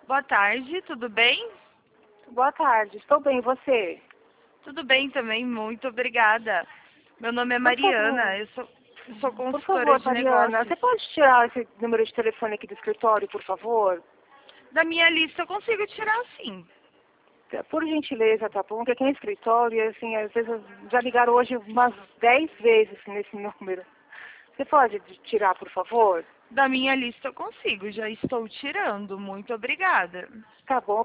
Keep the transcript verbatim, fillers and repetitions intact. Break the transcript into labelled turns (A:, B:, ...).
A: Boa tarde, tudo bem?
B: Boa tarde, estou bem, e você?
A: Tudo bem também, muito obrigada. Meu nome é
B: Por favor,
A: Mariana, eu sou, eu sou
B: por
A: consultora
B: favor,
A: de
B: Mariana,
A: negócios.
B: você pode tirar esse número de telefone aqui do escritório, por favor?
A: Da minha lista eu consigo tirar sim.
B: Por gentileza, tá bom? Porque aqui é escritório, e, assim, às vezes já ligaram hoje umas dez vezes nesse número. Você pode tirar, por favor?
A: Da minha lista eu consigo, já estou tirando, muito obrigada.
B: Tá bom.